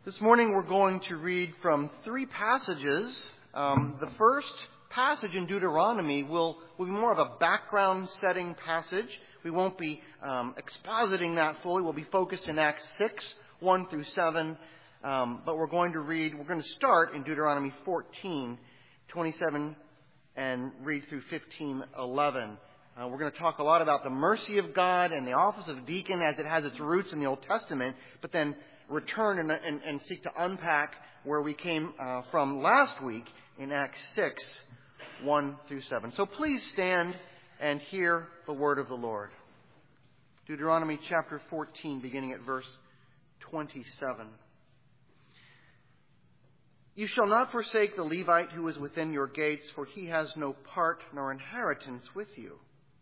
This morning we're going to read from three passages. The first passage in Deuteronomy will be more of a background setting passage. We won't be expositing that fully. We'll be focused in Acts 6, 1 through 7. But we're going to start in Deuteronomy 14, 27 and read through 15:11. We're going to talk a lot about the mercy of God and the office of deacon as it has its roots in the Old Testament, but then return and seek to unpack where we came from last week in Acts 6, 1 through 7. So please stand and hear the word of the Lord. Deuteronomy chapter 14, beginning at verse 27. You shall not forsake the Levite who is within your gates, for he has no part nor inheritance with you.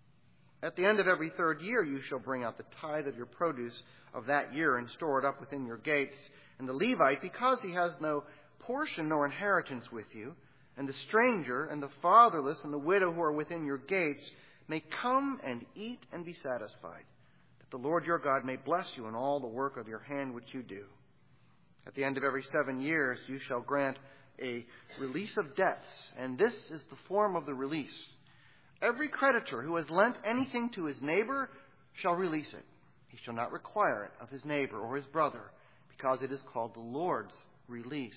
At the end of every third year you shall bring out the tithe of your produce of that year and store it up within your gates. And the Levite, because he has no portion nor inheritance with you, and the stranger and the fatherless and the widow who are within your gates may come and eat and be satisfied, that the Lord your God may bless you in all the work of your hand which you do. At the end of every 7 years you shall grant a release of debts, and this is the form of the release. Every creditor who has lent anything to his neighbor shall release it. He shall not require it of his neighbor or his brother, because it is called the Lord's release.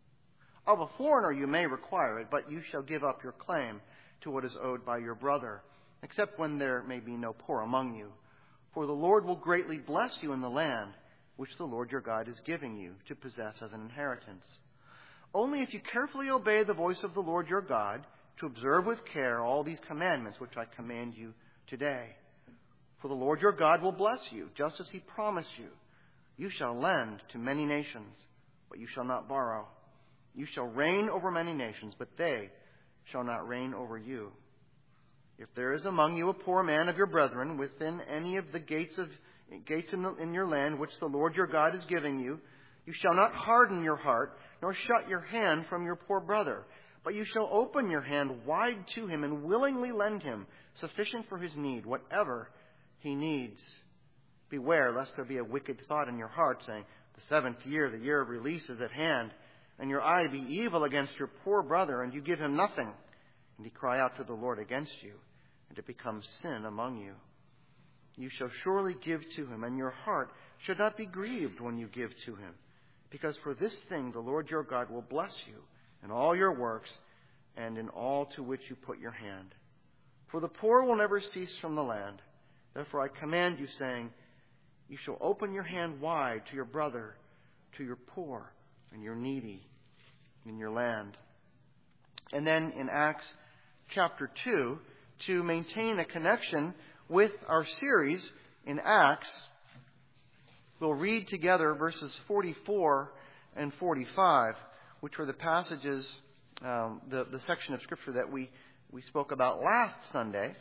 Of a foreigner you may require it, but you shall give up your claim to what is owed by your brother, except when there may be no poor among you. For the Lord will greatly bless you in the land which the Lord your God is giving you to possess as an inheritance. Only if you carefully obey the voice of the Lord your God, to observe with care all these commandments which I command you today. For the Lord your God will bless you, just as he promised you. You shall lend to many nations, but you shall not borrow. You shall reign over many nations, but they shall not reign over you. If there is among you a poor man of your brethren within any of the gates in your land which the Lord your God is giving you, you shall not harden your heart, nor shut your hand from your poor brother, but you shall open your hand wide to him and willingly lend him sufficient for his need, whatever he needs. Beware lest there be a wicked thought in your heart, saying, the 7th year, the year of release, is at hand, and your eye be evil against your poor brother, and you give him nothing, and he cry out to the Lord against you, and it becomes sin among you. You shall surely give to him, and your heart should not be grieved when you give to him, because for this thing the Lord your God will bless you in all your works and in all to which you put your hand. For the poor will never cease from the land. Therefore I command you, saying, you shall open your hand wide to your brother, to your poor and your needy in your land. And then in Acts chapter 2, to maintain a connection with our series in Acts, we'll read together verses 44 and 45, which were the passages, the section of Scripture that we spoke about last Sunday.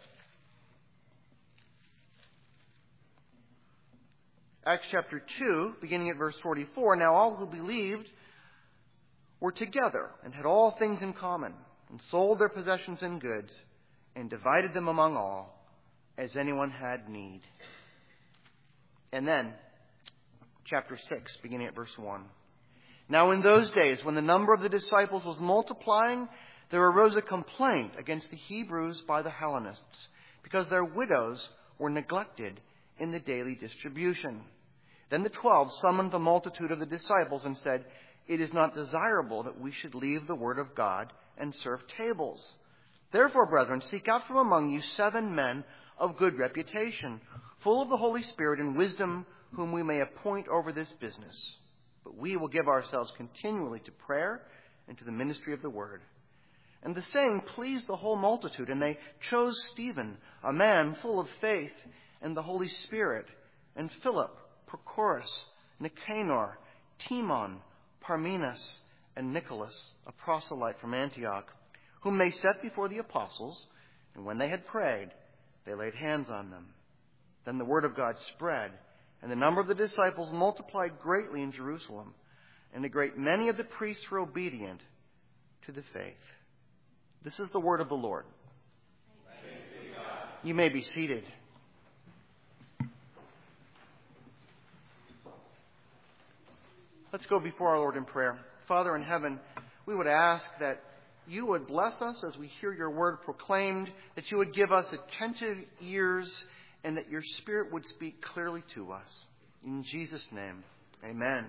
Acts chapter 2, beginning at verse 44. Now all who believed were together and had all things in common, and sold their possessions and goods, and divided them among all, as anyone had need. And then, chapter 6, beginning at verse 1. Now in those days, when the number of the disciples was multiplying, there arose a complaint against the Hebrews by the Hellenists, because their widows were neglected in the daily distribution. Then the 12 summoned the multitude of the disciples and said, it is not desirable that we should leave the word of God and serve tables. Therefore, brethren, seek out from among you 7 men of good reputation, full of the Holy Spirit and wisdom, whom we may appoint over this business. But we will give ourselves continually to prayer and to the ministry of the word. And the saying pleased the whole multitude, and they chose Stephen, a man full of faith and the Holy Spirit, and Philip, Prochorus, Nicanor, Timon, Parmenas, and Nicholas, a proselyte from Antioch, whom they set before the apostles, and when they had prayed, they laid hands on them. Then the word of God spread, and the number of the disciples multiplied greatly in Jerusalem, and a great many of the priests were obedient to the faith. This is the word of the Lord. Thanks be to God. You may be seated. Let's go before our Lord in prayer. Father in heaven, we would ask that you would bless us as we hear your word proclaimed, that you would give us attentive ears, and that your Spirit would speak clearly to us. In Jesus' name, amen.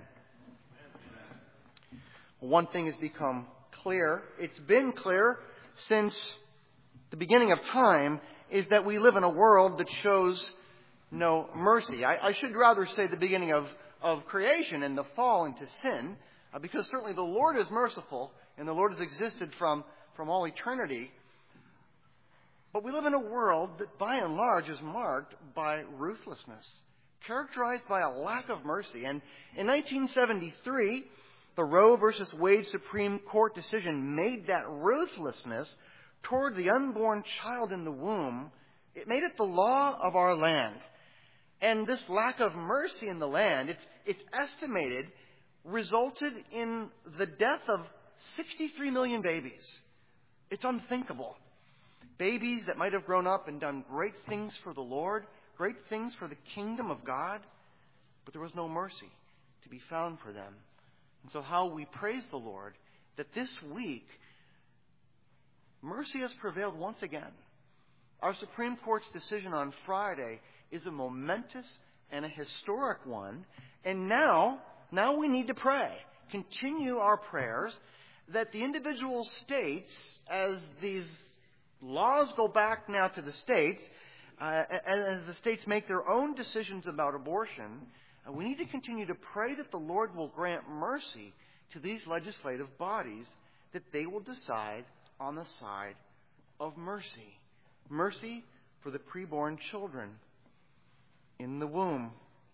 One thing has become clear. It's been clear since the beginning of time, is that we live in a world that shows no mercy. I should rather say the beginning of creation and the fall into sin, because certainly the Lord is merciful and the Lord has existed from all eternity. But we live in a world that by and large is marked by ruthlessness, characterized by a lack of mercy. And in 1973, the Roe versus Wade Supreme Court decision made that ruthlessness toward the unborn child in the womb, it made it the law of our land. And this lack of mercy in the land, it's estimated, resulted in the death of 63 million babies. It's unthinkable. Babies that might have grown up and done great things for the Lord, great things for the kingdom of God, but there was no mercy to be found for them. And so how we praise the Lord that this week, mercy has prevailed once again. Our Supreme Court's decision on Friday is a momentous and a historic one. And now we need to pray. Continue our prayers that the individual states, as these laws go back now to the states, as the states make their own decisions about abortion, we need to continue to pray that the Lord will grant mercy to these legislative bodies, that they will decide on the side of mercy. Mercy for the preborn children in the womb.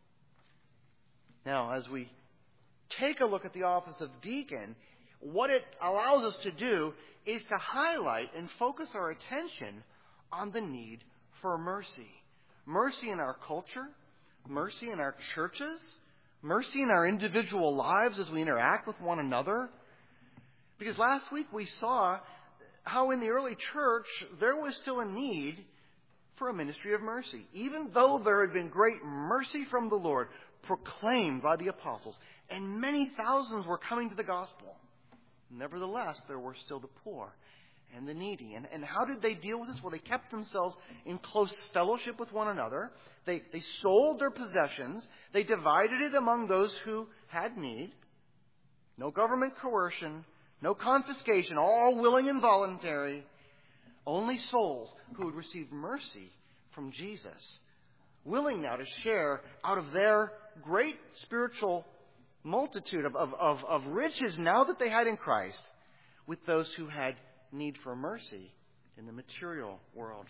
Now, as we take a look at the office of deacon, what it allows us to do is to highlight and focus our attention on the need for mercy. Mercy in our culture, mercy in our churches, mercy in our individual lives as we interact with one another. Because last week we saw how in the early church there was still a need for a ministry of mercy. Even though there had been great mercy from the Lord proclaimed by the apostles, and many thousands were coming to the gospel, nevertheless there were still the poor and the needy. And how did they deal with this? Well, they kept themselves in close fellowship with one another. They sold their possessions. They divided it among those who had need. No government coercion, no confiscation, all willing and voluntary. Only souls who would receive mercy from Jesus, willing now to share out of their great spiritual multitude of riches now that they had in Christ with those who had need for mercy in the material world.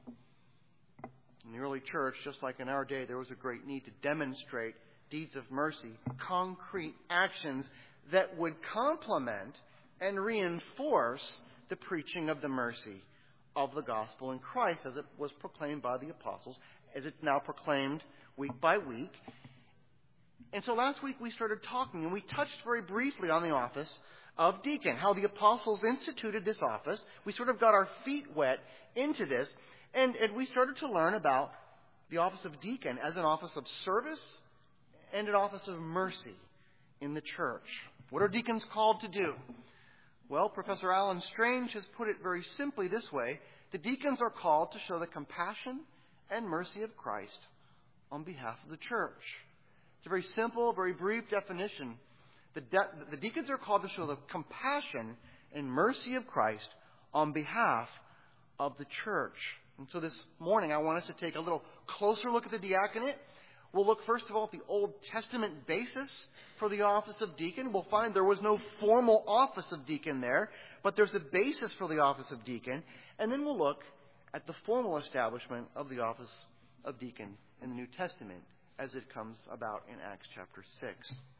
In the early church, just like in our day, there was a great need to demonstrate deeds of mercy, concrete actions that would complement and reinforce the preaching of the mercy of the gospel in Christ as it was proclaimed by the apostles, as it's now proclaimed week by week. And so last week we started talking, and we touched very briefly on the office of deacon, how the apostles instituted this office. We sort of got our feet wet into this, and we started to learn about the office of deacon as an office of service and an office of mercy in the church. What are deacons called to do? Well, Professor Alan Strange has put it very simply this way. The deacons are called to show the compassion and mercy of Christ on behalf of the church. It's a very simple, very brief definition. The deacons are called to show the compassion and mercy of Christ on behalf of the church. And so this morning I want us to take a little closer look at the diaconate. We'll look first of all at the Old Testament basis for the office of deacon. We'll find there was no formal office of deacon there, but there's a basis for the office of deacon. And then we'll look at the formal establishment of the office of deacon in the New Testament as it comes about in Acts chapter 6.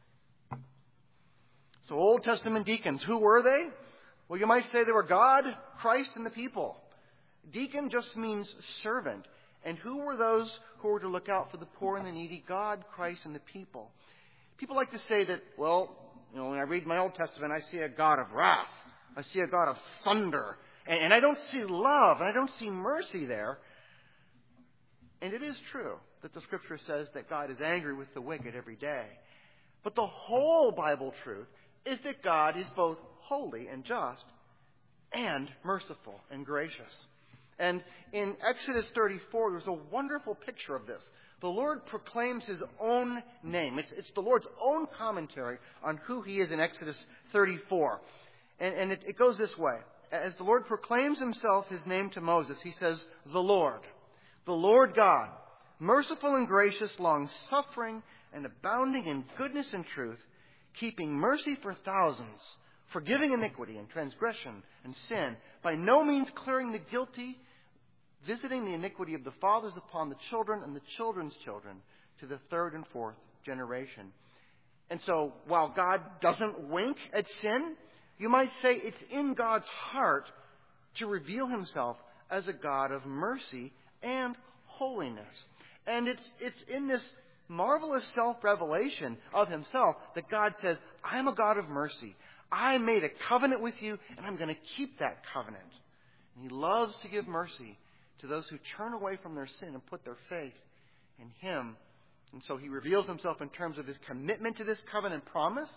So Old Testament deacons, who were they? Well, you might say they were God, Christ, and the people. Deacon just means servant. And who were those who were to look out for the poor and the needy? God, Christ, and the people. People like to say that, well, when I read my Old Testament, I see a God of wrath. I see a God of thunder. And I don't see love, and I don't see mercy there. And it is true that the Scripture says that God is angry with the wicked every day. But the whole Bible truth is that God is both holy and just and merciful and gracious. And in Exodus 34, there's a wonderful picture of this. The Lord proclaims His own name. It's the Lord's own commentary on who He is in Exodus 34. And it goes this way. As the Lord proclaims Himself, His name to Moses, He says, the Lord God, merciful and gracious, long-suffering and abounding in goodness and truth, keeping mercy for thousands, forgiving iniquity and transgression and sin, by no means clearing the guilty, visiting the iniquity of the fathers upon the children and the children's children to the third and fourth generation. And so, while God doesn't wink at sin, you might say it's in God's heart to reveal Himself as a God of mercy and holiness. And it's in this marvelous self-revelation of Himself that God says, I'm a God of mercy. I made a covenant with you, and I'm going to keep that covenant. And He loves to give mercy to those who turn away from their sin and put their faith in Him. And so He reveals Himself in terms of His commitment to this covenant promise.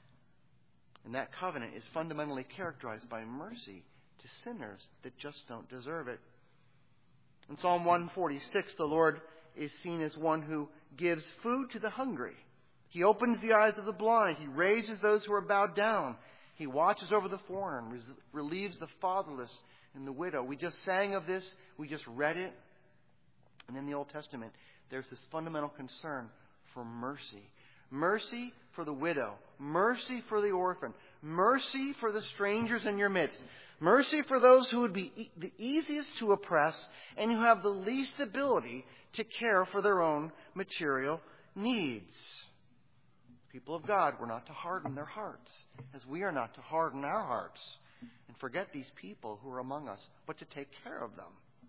And that covenant is fundamentally characterized by mercy to sinners that just don't deserve it. In Psalm 146, the Lord is seen as one who gives food to the hungry. He opens the eyes of the blind. He raises those who are bowed down. He watches over the foreigner and relieves the fatherless and the widow. We just sang of this. We just read it. And in the Old Testament, there's this fundamental concern for mercy. Mercy for the widow. Mercy for the orphan. Mercy for the strangers in your midst. Mercy for those who would be the easiest to oppress and who have the least ability to care for their own material needs. People of God, we're not to harden their hearts, as we are not to harden our hearts and forget these people who are among us, but to take care of them.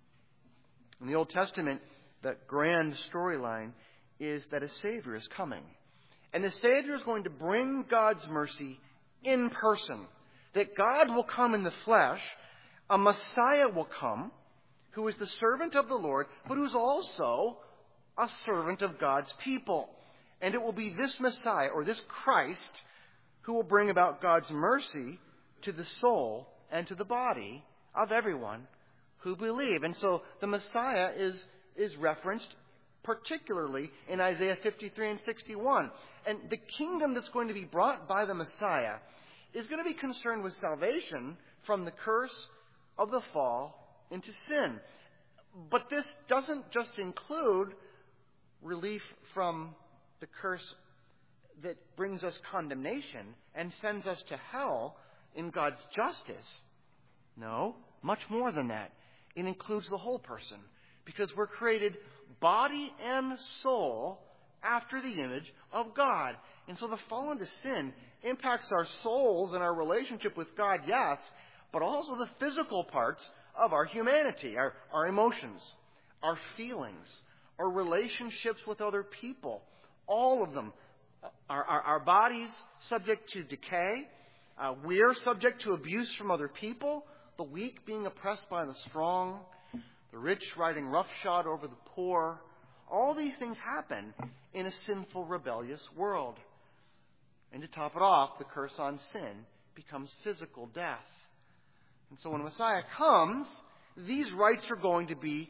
In the Old Testament, the grand storyline is that a Savior is coming. And the Savior is going to bring God's mercy in person. That God will come in the flesh, a Messiah will come, who is the servant of the Lord, but who's also a servant of God's people. And it will be this Messiah, or this Christ, who will bring about God's mercy to the soul and to the body of everyone who believe. And so the Messiah is referenced particularly in Isaiah 53 and 61. And the kingdom that's going to be brought by the Messiah is going to be concerned with salvation from the curse of the fall into sin. But this doesn't just include relief from the curse that brings us condemnation and sends us to hell in God's justice. No, much more than that. It includes the whole person, because we're created body and soul after the image of God. And so the fall into sin impacts our souls and our relationship with God, yes, but also the physical parts of our humanity, our emotions, our feelings, our relationships with other people, all of them. Our bodies subject to decay. We're subject to abuse from other people, the weak being oppressed by the strong, the rich riding roughshod over the poor. All these things happen in a sinful, rebellious world. And to top it off, the curse on sin becomes physical death. And so when Messiah comes, these wrongs are going to be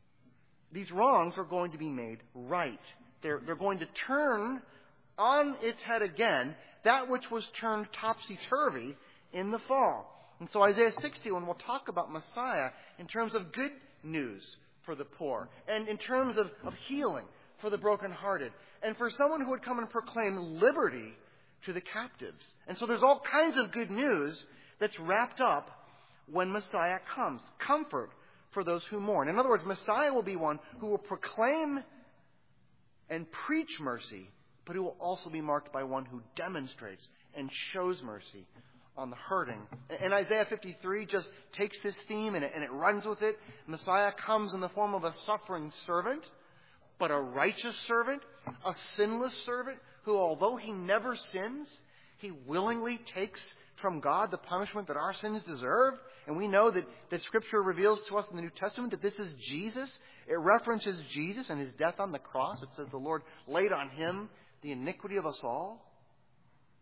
made right. They're going to turn on its head again that which was turned topsy-turvy in the fall. And so Isaiah 61 will talk about Messiah in terms of good news for the poor, and in terms of healing for the brokenhearted, and for someone who would come and proclaim liberty to the captives. And so there's all kinds of good news that's wrapped up when Messiah comes. Comfort for those who mourn. In other words, Messiah will be one who will proclaim and preach mercy, but who will also be marked by one who demonstrates and shows mercy on the hurting. And Isaiah 53 just takes this theme and it runs with it. Messiah comes in the form of a suffering servant, but a righteous servant, a sinless servant, who, although he never sins, he willingly takes from God the punishment that our sins deserve. And we know that Scripture reveals to us in the New Testament that this is Jesus. It references Jesus and His death on the cross. It says the Lord laid on Him the iniquity of us all.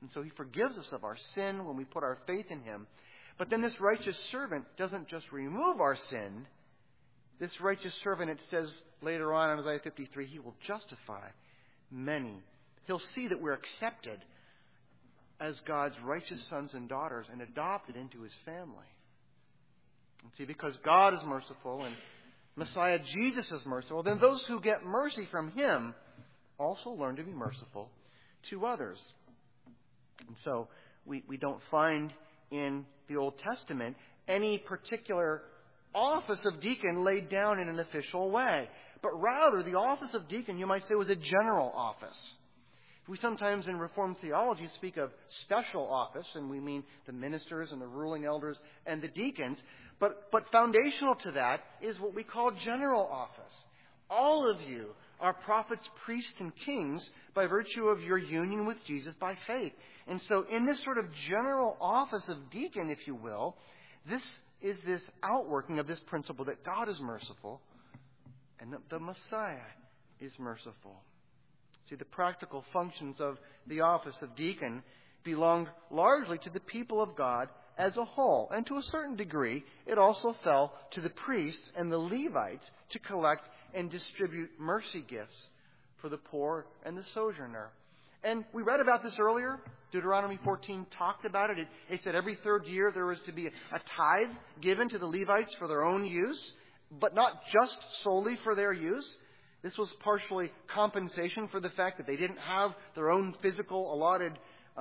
And so he forgives us of our sin when we put our faith in him. But then this righteous servant doesn't just remove our sin. This righteous servant, it says later on in Isaiah 53, he will justify many. He'll see that we're accepted as God's righteous sons and daughters and adopted into his family. And see, because God is merciful and Messiah Jesus is merciful, then those who get mercy from him also learn to be merciful to others. And so we don't find in the Old Testament any particular office of deacon laid down in an official way. But rather, the office of deacon, you might say, was a general office. We sometimes in Reformed theology speak of special office, and we mean the ministers and the ruling elders and the deacons. But foundational to that is what we call general office. All of you are prophets, priests, and kings by virtue of your union with Jesus by faith. And so in this sort of general office of deacon, if you will, this is this outworking of this principle that God is merciful and that the Messiah is merciful. See, the practical functions of the office of deacon belonged largely to the people of God as a whole. And to a certain degree, it also fell to the priests and the Levites to collect and distribute mercy gifts for the poor and the sojourner. And we read about this earlier. Deuteronomy 14 talked about it. It said every third year there was to be a tithe given to the Levites for their own use, but not just solely for their use. This was partially compensation for the fact that they didn't have their own physical allotted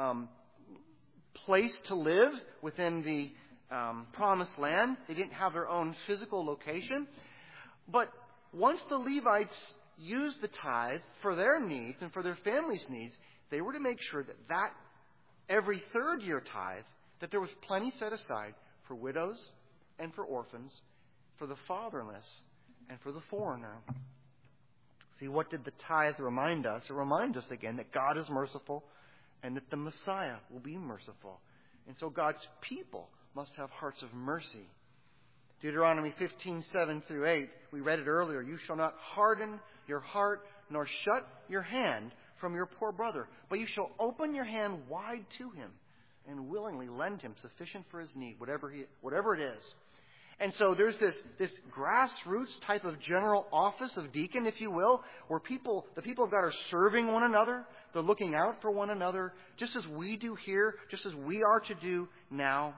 place to live within the promised land. They didn't have their own physical location. But once the Levites used the tithe for their needs and for their families' needs, they were to make sure that every third year tithe, that there was plenty set aside for widows and for orphans, for the fatherless and for the foreigner. See, what did the tithe remind us? It reminds us again that God is merciful and that the Messiah will be merciful. And so God's people must have hearts of mercy. Deuteronomy 15:7-8, we read it earlier. You shall not harden your heart nor shut your hand from your poor brother, but you shall open your hand wide to him and willingly lend him sufficient for his need, whatever it is. And so there's this grassroots type of general office of deacon, if you will, where the people of God are serving one another. They're looking out for one another, just as we do here, just as we are to do now.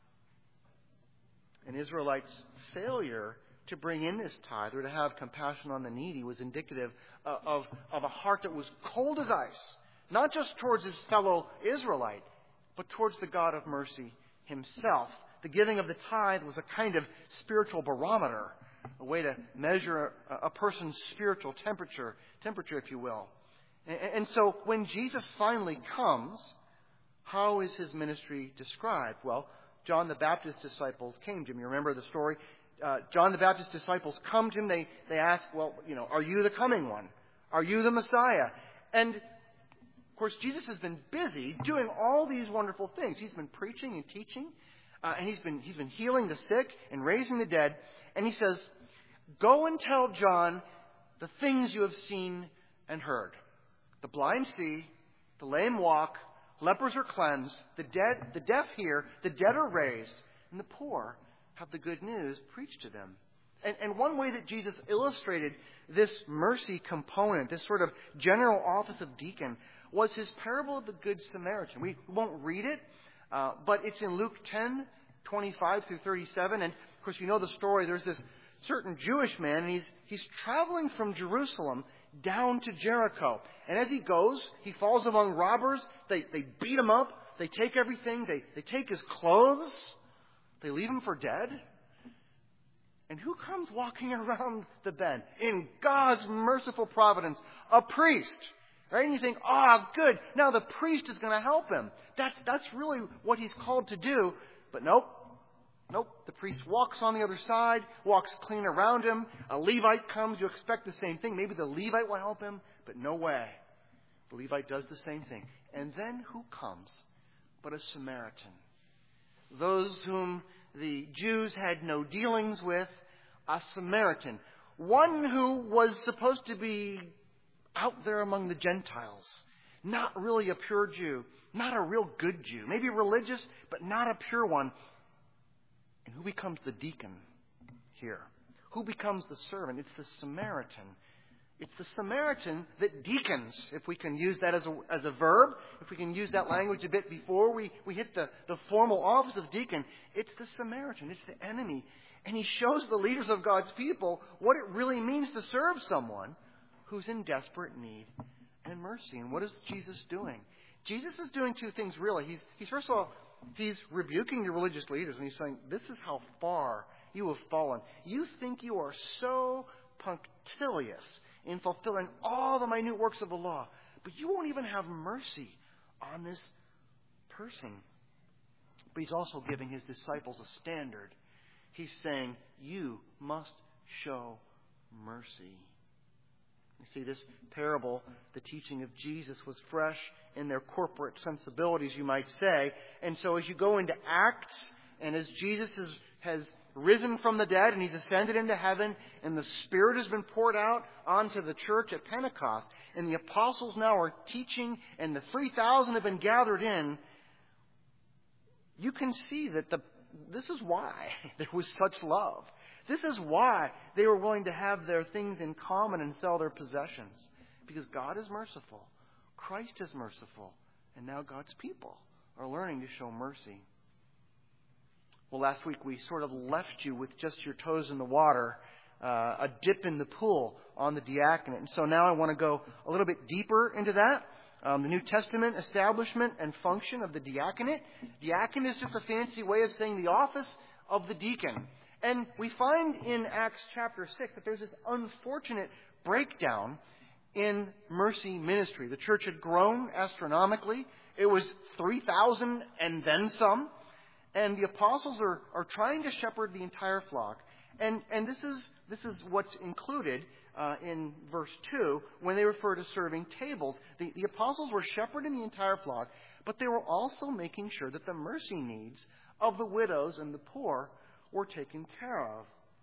An Israelite's failure to bring in this tithe or to have compassion on the needy was indicative of a heart that was cold as ice, not just towards his fellow Israelite, but towards the God of mercy himself. The giving of the tithe was a kind of spiritual barometer, a way to measure a person's spiritual temperature, if you will. And so when Jesus finally comes, how is his ministry described? Well, John the Baptist's disciples came to him. You remember the story? John the Baptist's disciples come to him. They ask, well, are you the coming one? Are you the Messiah? And, of course, Jesus has been busy doing all these wonderful things. He's been preaching and teaching. And he's been healing the sick and raising the dead. And he says, go and tell John the things you have seen and heard. The blind see, the lame walk, lepers are cleansed, the deaf hear, the dead are raised, and the poor have the good news preached to them. And one way that Jesus illustrated this mercy component, this sort of general office of deacon, was his parable of the Good Samaritan. We won't read it, but it's in Luke 10:25-37. And, of course, you know the story. There's this certain Jewish man, and he's traveling from Jerusalem down to Jericho. And as he goes, he falls among robbers. They beat him up. They take everything. They take his clothes. They leave him for dead. And who comes walking around the bend? In God's merciful providence, a priest. Right? And you think, good. Now the priest is going to help him. That's really what he's called to do. But nope. The priest walks on the other side, walks clean around him. A Levite comes. You expect the same thing. Maybe the Levite will help him, but no way. The Levite does the same thing. And then who comes but a Samaritan? Those whom the Jews had no dealings with, a Samaritan. One who was supposed to be out there among the Gentiles, not really a pure Jew, not a real good Jew, maybe religious, but not a pure one. And who becomes the deacon here? Who becomes the servant? It's the Samaritan. It's the Samaritan that deacons, if we can use that as a verb, if we can use that language a bit before we hit the formal office of deacon. It's the Samaritan. It's the enemy. And he shows the leaders of God's people what it really means to serve someone who's in desperate need and mercy. And what is Jesus doing? Jesus is doing two things, really. He's first of all, he's rebuking the religious leaders, and he's saying, this is how far you have fallen. You think you are so punctilious in fulfilling all the minute works of the law, but you won't even have mercy on this person. But he's also giving his disciples a standard. He's saying, you must show mercy. You see, this parable, the teaching of Jesus, was fresh in their corporate sensibilities, you might say. And so as you go into Acts, and as Jesus has risen from the dead and he's ascended into heaven, and the Spirit has been poured out onto the church at Pentecost, and the apostles now are teaching, and the 3,000 have been gathered in, you can see that this is why there was such love. This is why they were willing to have their things in common and sell their possessions. Because God is merciful. Christ is merciful. And now God's people are learning to show mercy. Well, last week we sort of left you with just your toes in the water, a dip in the pool on the diaconate. And so now I want to go a little bit deeper into that. The New Testament establishment and function of the diaconate. Diacon is just a fancy way of saying the office of the deacon. And we find in Acts chapter 6 that there's this unfortunate breakdown in mercy ministry. The church had grown astronomically. It was 3,000 and then some. And the apostles are trying to shepherd the entire flock. And this is what's included in verse 2 when they refer to serving tables. The apostles were shepherding the entire flock, but they were also making sure that the mercy needs of the widows and the poor were taken care of.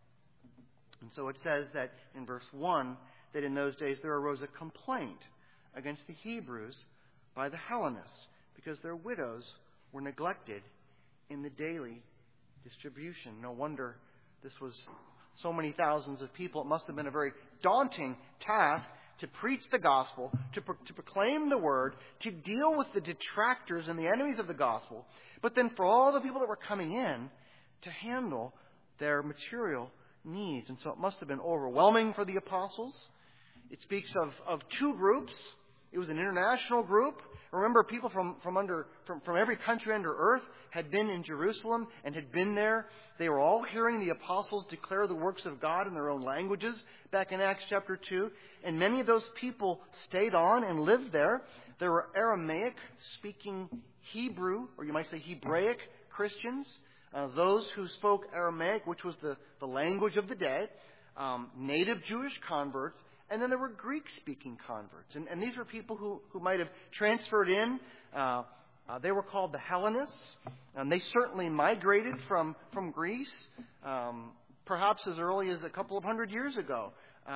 And so it says that in verse 1 that in those days there arose a complaint against the Hebrews by the Hellenists because their widows were neglected in the daily distribution. No wonder this was so many thousands of people. It must have been a very daunting task to preach the gospel, to proclaim the word, to deal with the detractors and the enemies of the gospel, but then for all the people that were coming in, to handle their material needs. And so it must have been overwhelming for the apostles. It speaks of two groups. It was an international group. Remember, people from every country under earth had been in Jerusalem and had been there. They were all hearing the apostles declare the works of God in their own languages back in Acts chapter 2. And many of those people stayed on and lived there. There were Aramaic-speaking Hebrew, or you might say Hebraic Christians. Those who spoke Aramaic, which was the language of the day, native Jewish converts, and then there were Greek-speaking converts. And these were people who might have transferred in. They were called the Hellenists. And they certainly migrated from Greece, perhaps as early as a couple of hundred years ago,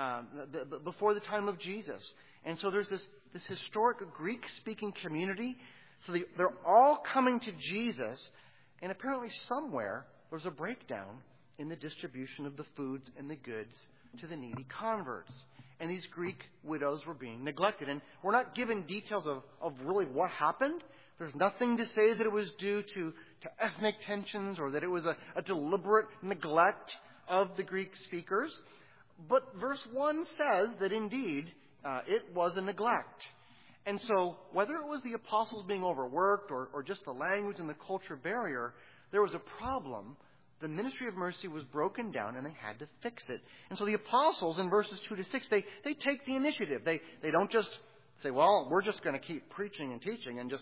before the time of Jesus. And so there's this historic Greek-speaking community. So they're all coming to Jesus. And apparently somewhere there's a breakdown in the distribution of the foods and the goods to the needy converts. And these Greek widows were being neglected. And we're not given details of really what happened. There's nothing to say that it was due to ethnic tensions or that it was a deliberate neglect of the Greek speakers. But verse 1 says that indeed it was a neglect. And so whether it was the apostles being overworked or just the language and the culture barrier, there was a problem. The ministry of mercy was broken down and they had to fix it. And so the apostles in verses 2 to 6, they take the initiative. They don't just say, well, we're just going to keep preaching and teaching and just,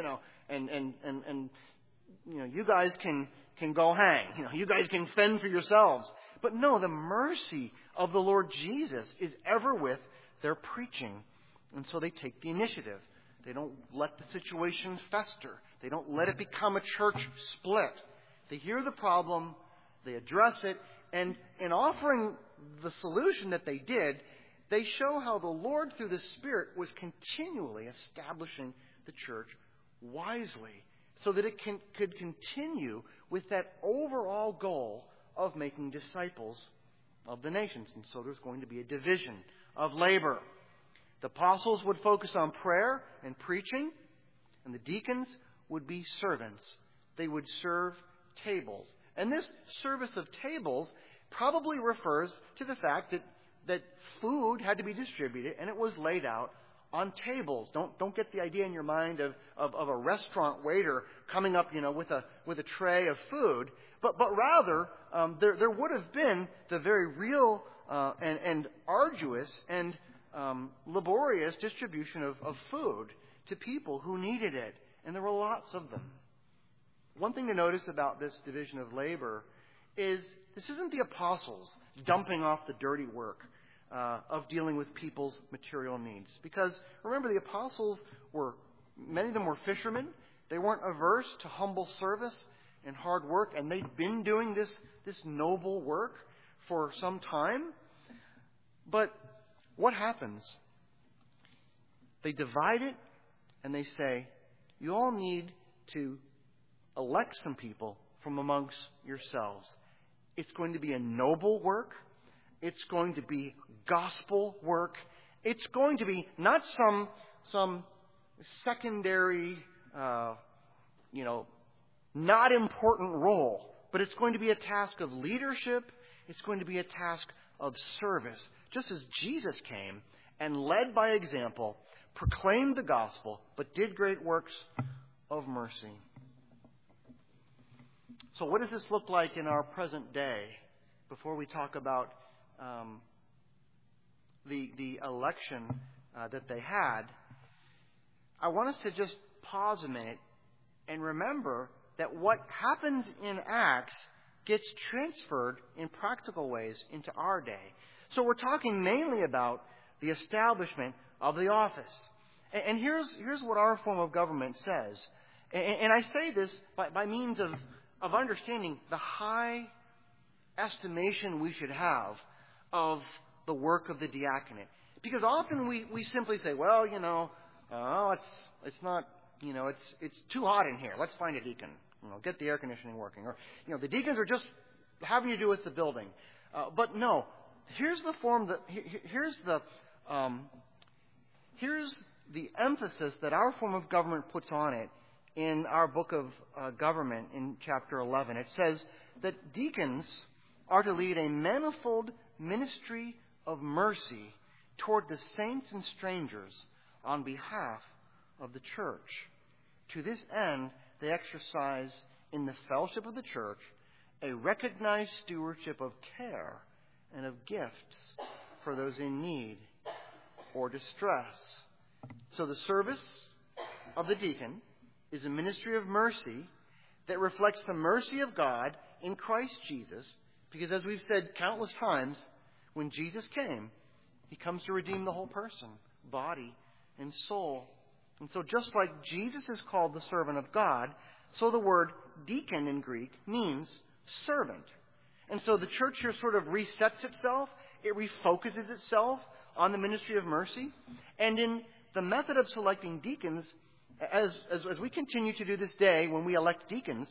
you guys can go hang. You guys can fend for yourselves. But no, the mercy of the Lord Jesus is ever with their preaching. And so they take the initiative. They don't let the situation fester. They don't let it become a church split. They hear the problem, they address it, and in offering the solution that they did, they show how the Lord, through the Spirit, was continually establishing the church wisely so that it could continue with that overall goal of making disciples of the nations. And so there's going to be a division of labor. The apostles would focus on prayer and preaching, and the deacons would be servants. They would serve tables. And this service of tables probably refers to the fact that food had to be distributed and it was laid out on tables. Don't get the idea in your mind of a restaurant waiter coming up, with a tray of food, but rather there would have been the very real and arduous and laborious distribution of food to people who needed it, and there were lots of them. One thing to notice about this division of labor is this isn't the apostles dumping off the dirty work of dealing with people's material needs. Because remember, the apostles many of them were fishermen. They weren't averse to humble service and hard work, and they'd been doing this noble work for some time. But what happens? They divide it, and they say, you all need to elect some people from amongst yourselves. It's going to be a noble work. It's going to be gospel work. It's going to be not some secondary, not important role, but it's going to be a task of leadership. It's going to be a task of service. Just as Jesus came and led by example, proclaimed the gospel, but did great works of mercy. So what does this look like in our present day before we talk about the election that they had? I want us to just pause a minute and remember that what happens in Acts gets transferred in practical ways into our day. So we're talking mainly about the establishment of the office. And here's what our form of government says. And I say this by means of understanding the high estimation we should have of the work of the diaconate. Because often we simply say, well, it's not, it's too hot in here. Let's find a deacon. Get the air conditioning working. Or, the deacons are just having to do with the building. But no, here's the form that, here's the emphasis that our form of government puts on it in our book of government in chapter 11. It says that deacons are to lead a manifold ministry of mercy toward the saints and strangers on behalf of the church. To this end, they exercise in the fellowship of the church a recognized stewardship of care and of gifts for those in need or distress. So the service of the deacon is a ministry of mercy that reflects the mercy of God in Christ Jesus, because as we've said countless times, when Jesus came, He comes to redeem the whole person, body and soul. And so just like Jesus is called the servant of God, so the word deacon in Greek means servant. And so the church here sort of resets itself. It refocuses itself on the ministry of mercy. And in the method of selecting deacons, as we continue to do this day when we elect deacons,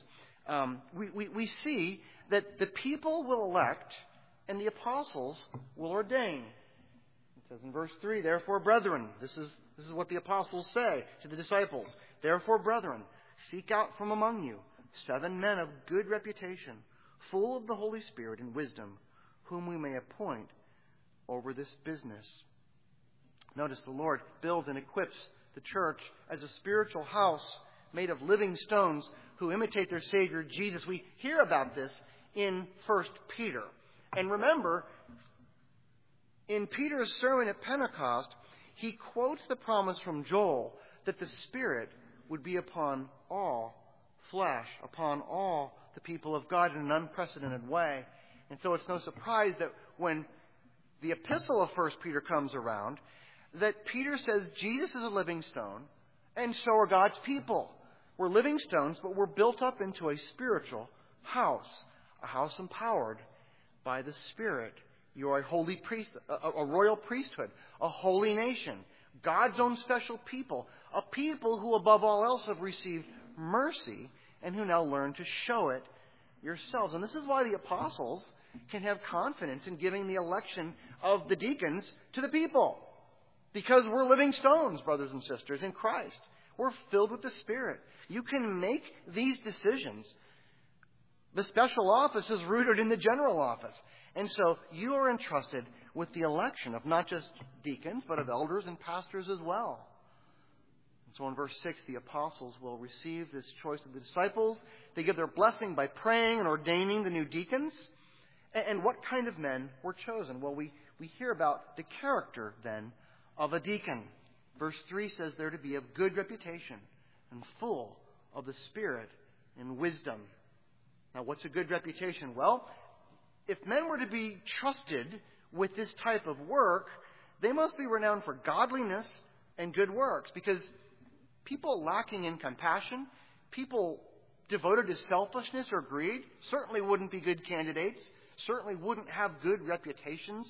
we see that the people will elect and the apostles will ordain. It says in verse 3, therefore, brethren, this is what the apostles say to the disciples. Therefore, brethren, seek out from among you 7 men of good reputation, full of the Holy Spirit and wisdom, whom we may appoint over this business. Notice the Lord builds and equips the church as a spiritual house made of living stones who imitate their Savior Jesus. We hear about this in 1 Peter. And remember, in Peter's sermon at Pentecost, he quotes the promise from Joel that the Spirit would be upon all flesh, upon all the people of God in an unprecedented way. And so it's no surprise that when the epistle of 1 Peter comes around, that Peter says Jesus is a living stone, and so are God's people. We're living stones, but we're built up into a spiritual house, a house empowered by the Spirit, You are a holy priest, a royal priesthood, a holy nation, God's own special people, a people who above all else have received mercy and who now learn to show it yourselves. And this is why the apostles can have confidence in giving the election of the deacons to the people. Because we're living stones, brothers and sisters, in Christ. We're filled with the Spirit. You can make these decisions. The special office is rooted in the general office. And so you are entrusted with the election of not just deacons, but of elders and pastors as well. And so in verse 6, the apostles will receive this choice of the disciples. They give their blessing by praying and ordaining the new deacons. And what kind of men were chosen? Well, we hear about the character, then, of a deacon. Verse 3 says they're to be of good reputation and full of the Spirit and wisdom. Now, what's a good reputation? Well, if men were to be trusted with this type of work, they must be renowned for godliness and good works. Because people lacking in compassion, people devoted to selfishness or greed, certainly wouldn't be good candidates, certainly wouldn't have good reputations.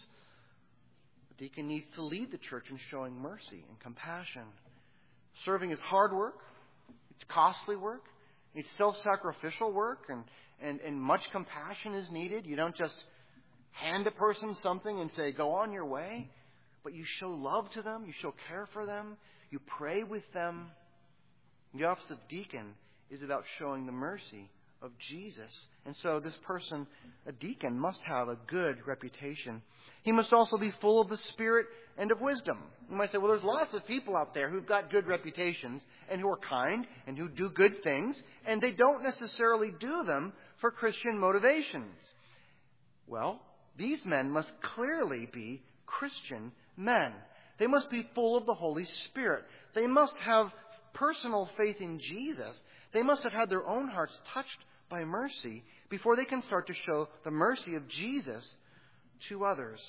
The deacon needs to lead the church in showing mercy and compassion. Serving is hard work. It's costly work. It's self-sacrificial work, and much compassion is needed. You don't just hand a person something and say, go on your way, but you show love to them. You show care for them. You pray with them. The office of deacon is about showing the mercy of Jesus. And so this person, a deacon, must have a good reputation. He must also be full of the Spirit and of wisdom. You might say, well, there's lots of people out there who've got good reputations and who are kind and who do good things, and they don't necessarily do them for Christian motivations. Well, these men must clearly be Christian men. They must be full of the Holy Spirit. They must have personal faith in Jesus. They must have had their own hearts touched by mercy before they can start to show the mercy of Jesus to others.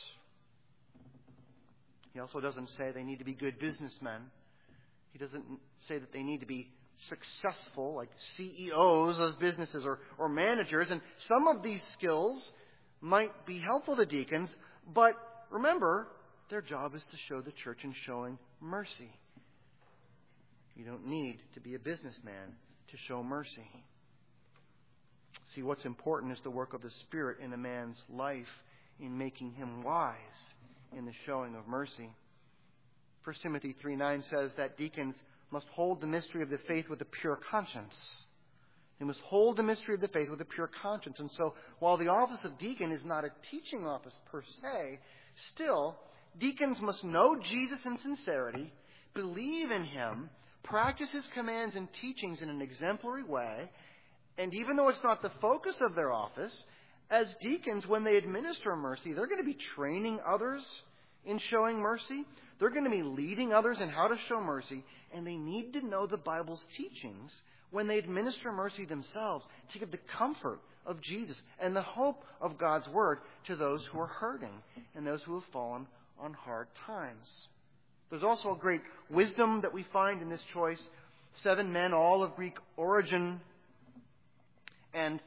He also doesn't say they need to be good businessmen. He doesn't say that they need to be successful, like CEOs of businesses or managers. And some of these skills might be helpful to deacons, but remember, their job is to show the church in showing mercy. You don't need to be a businessman to show mercy. See, what's important is the work of the Spirit in a man's life in making him wise in the showing of mercy. 1 Timothy 3:9 says that deacons must hold the mystery of the faith with a pure conscience. They must hold the mystery of the faith with a pure conscience. And so, while the office of deacon is not a teaching office per se, still, deacons must know Jesus in sincerity, believe in Him, practice His commands and teachings in an exemplary way, and even though it's not the focus of their office, as deacons, when they administer mercy, they're going to be training others in showing mercy. They're going to be leading others in how to show mercy, and they need to know the Bible's teachings when they administer mercy themselves to give the comfort of Jesus and the hope of God's Word to those who are hurting and those who have fallen on hard times. There's also a great wisdom that we find in this choice. 7 men, all of Greek origin. And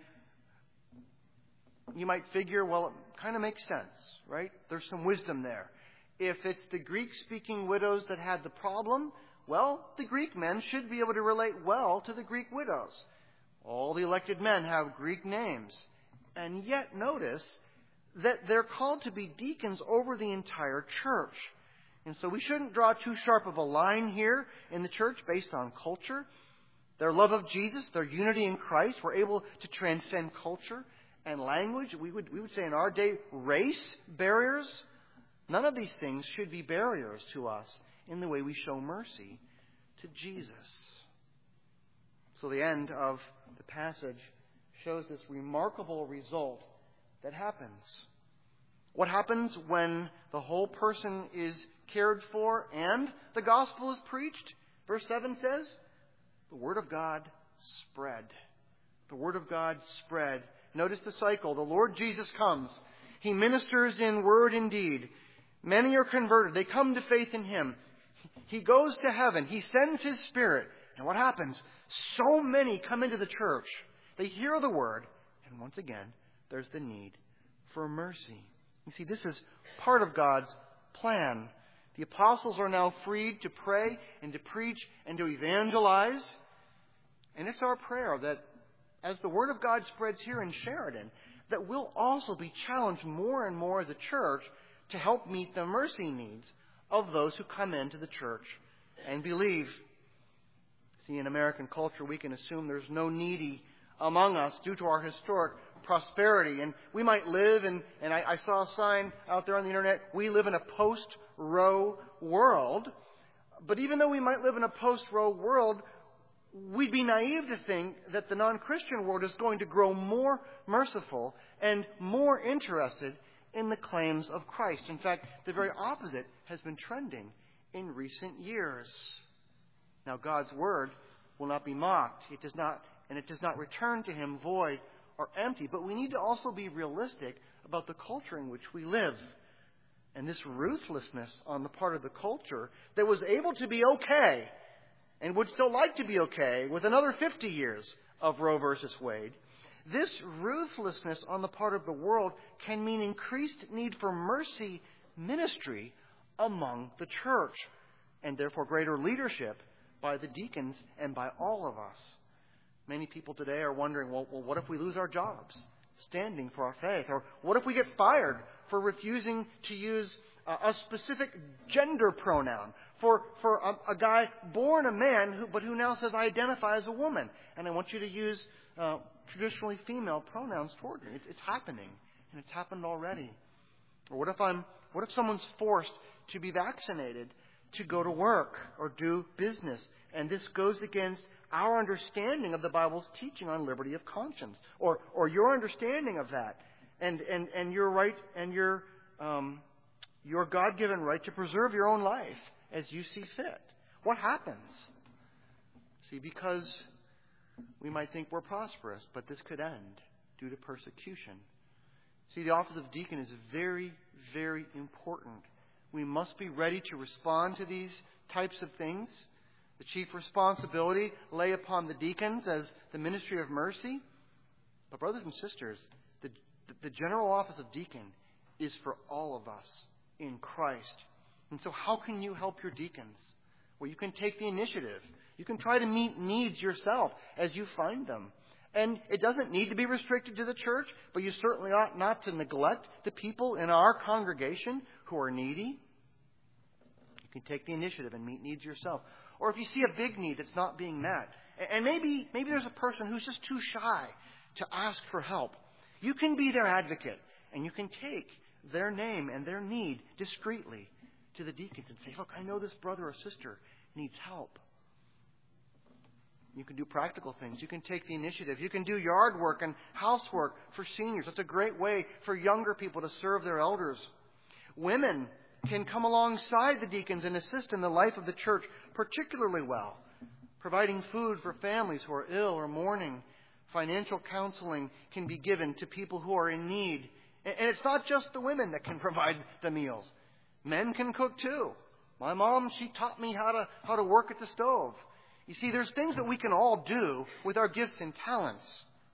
you might figure, well, it kind of makes sense, right? There's some wisdom there. If it's the Greek-speaking widows that had the problem, well, the Greek men should be able to relate well to the Greek widows. All the elected men have Greek names. And yet, notice that they're called to be deacons over the entire church. And so we shouldn't draw too sharp of a line here in the church based on culture. Their love of Jesus, their unity in Christ, were able to transcend culture and language. We would say in our day, race barriers. None of these things should be barriers to us in the way we show mercy to Jesus. So the end of the passage shows this remarkable result that happens. What happens when the whole person is cared for and the gospel is preached? Verse 7 says, the word of God spread. The word of God spread. Notice the cycle. The Lord Jesus comes. He ministers in word and deed. Many are converted. They come to faith in Him. He goes to heaven. He sends His Spirit. And what happens? So many come into the church. They hear the word. And once again, there's the need for mercy. You see, this is part of God's plan. The apostles are now freed to pray and to preach and to evangelize. And it's our prayer that as the Word of God spreads here in Sheridan, that we'll also be challenged more and more as a church to help meet the mercy needs of those who come into the church and believe. See, in American culture, we can assume there's no needy among us due to our historic prosperity. And we might live, and I saw a sign out there on the internet, we live in a post-Roe world. But even though we might live in a post-Roe world, we'd be naive to think that the non-Christian world is going to grow more merciful and more interested in the claims of Christ. In fact, the very opposite has been trending in recent years. Now, God's Word will not be mocked. It does not return to Him void or empty. But we need to also be realistic about the culture in which we live. And this ruthlessness on the part of the culture that was able to be okay and would still like to be okay with another 50 years of Roe versus Wade, this ruthlessness on the part of the world can mean increased need for mercy ministry among the church, and therefore greater leadership by the deacons and by all of us. Many people today are wondering, well, what if we lose our jobs standing for our faith? Or what if we get fired for refusing to use a specific gender pronoun for a guy born a man but who now says, I identify as a woman, and I want you to use traditionally female pronouns toward me. It's happening, and it's happened already. Or what if someone's forced to be vaccinated to go to work or do business, and this goes against our understanding of the Bible's teaching on liberty of conscience, or your understanding of that, and your right and your God-given right to preserve your own life as you see fit? What happens? See, because we might think we're prosperous, but this could end due to persecution. See, the office of deacon is very, very important. We must be ready to respond to these types of things. The chief responsibility lay upon the deacons as the ministry of mercy. But brothers and sisters, the general office of deacon is for all of us in Christ. And so how can you help your deacons? Well, you can take the initiative. You can try to meet needs yourself as you find them. And it doesn't need to be restricted to the church, but you certainly ought not to neglect the people in our congregation who are needy. You can take the initiative and meet needs yourself. Or if you see a big need that's not being met, and maybe there's a person who's just too shy to ask for help, you can be their advocate, and you can take their name and their need discreetly to the deacons and say, look, I know this brother or sister needs help. You can do practical things. You can take the initiative. You can do yard work and housework for seniors. That's a great way for younger people to serve their elders. Women can come alongside the deacons and assist in the life of the church particularly well, providing food for families who are ill or mourning. Financial counseling can be given to people who are in need. And it's not just the women that can provide the meals. Men can cook too. My mom, she taught me how to work at the stove. You see, there's things that we can all do with our gifts and talents.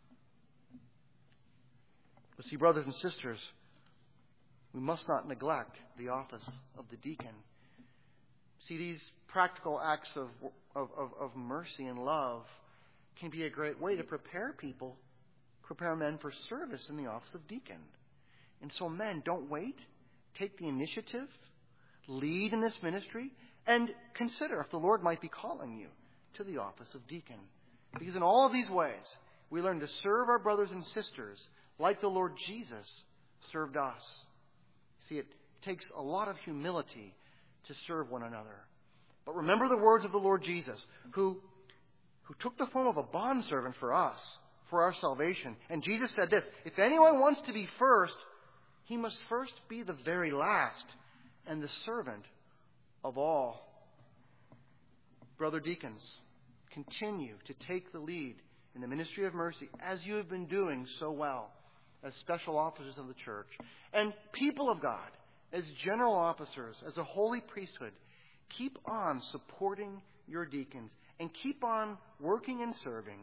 But see, brothers and sisters, we must not neglect the office of the deacon. See, these practical acts of mercy and love can be a great way to prepare men for service in the office of deacon. And so, men, don't wait. Take the initiative. Lead in this ministry. And consider if the Lord might be calling you to the office of deacon. Because in all of these ways, we learn to serve our brothers and sisters like the Lord Jesus served us. See, it takes a lot of humility to serve one another. But remember the words of the Lord Jesus, who took the form of a bondservant for us, for our salvation. And Jesus said this, if anyone wants to be first, he must first be the very last and the servant of all. Brother deacons, continue to take the lead in the ministry of mercy as you have been doing so well as special officers of the church. And people of God, as general officers, as a holy priesthood, keep on supporting your deacons and keep on working and serving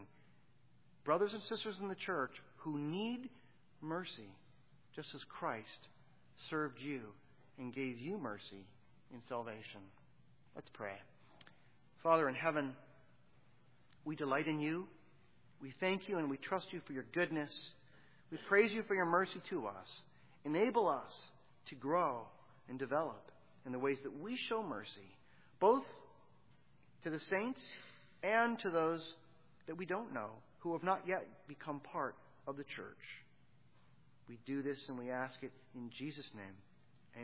brothers and sisters in the church who need mercy, just as Christ served you, and gave you mercy in salvation. Let's pray. Father in heaven, we delight in you. We thank you and we trust you for your goodness. We praise you for your mercy to us. Enable us to grow and develop in the ways that we show mercy, both to the saints and to those that we don't know, who have not yet become part of the church. We do this and we ask it in Jesus' name.